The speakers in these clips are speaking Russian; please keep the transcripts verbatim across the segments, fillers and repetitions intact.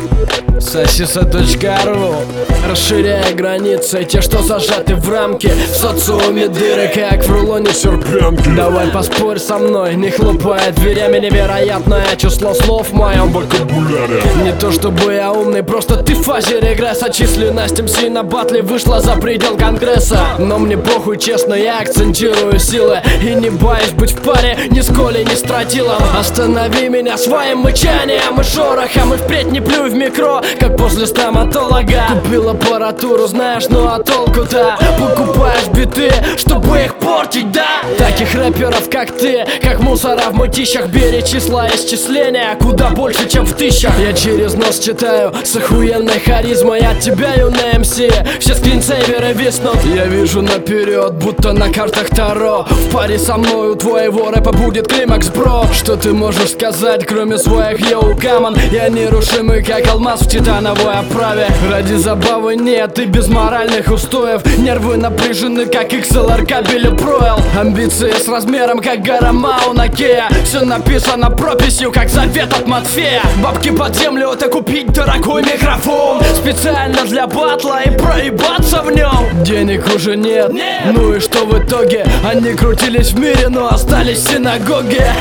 Сосиса.ру. Расширяя границы, те, что зажаты в рамки. В социуме дыры, как в рулоне серпянки. Давай поспорь со мной, не хлопая дверями. Невероятное число слов в моем вокабуляре. Не то чтобы я умный, просто ты в фазе регресса. Численность эм си на батле вышла за предел конгресса. Но мне похуй, честно, я акцентирую силы и не боюсь быть в паре ни с Колей, ни с тротилом. Останови меня своим мычанием и шорохом, и впредь не плюй в микро, как после стоматолога. Купил аппаратуру, знаешь, ну а толку-то? Покупаешь биты, чтобы их портить, да? Таких рэперов, как ты, как мусора в мытищах. Бери числа исчисления куда больше, чем в тысячах. Я через нос читаю с охуенной харизмой от тебя, юный эм си. Все скринсейверы виснут. Я вижу наперед, будто на картах Таро. В паре со мной у твоего рэпа будет климакс, бро. Что ты можешь сказать, кроме своих йоу камон? Я нерушимый, как алмаз в титановой оправе. Ради забавы нет и без моральных устоев. Нервы напряжены, как икс эл ар кабеля Проэл. Амбиции с размером, как гора Мауна Кея. Все написано прописью, как завет от Матфея. Бабки под землю, это купить дорогой микрофон специально для батла и проебаться в нем. Денег уже нет, нет. Ну и что в итоге? Они крутились в мире, но остались в синагоге.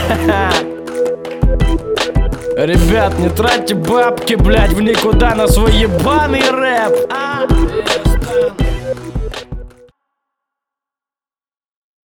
Ребят, не тратьте бабки, блять, в никуда на свой ебаный рэп.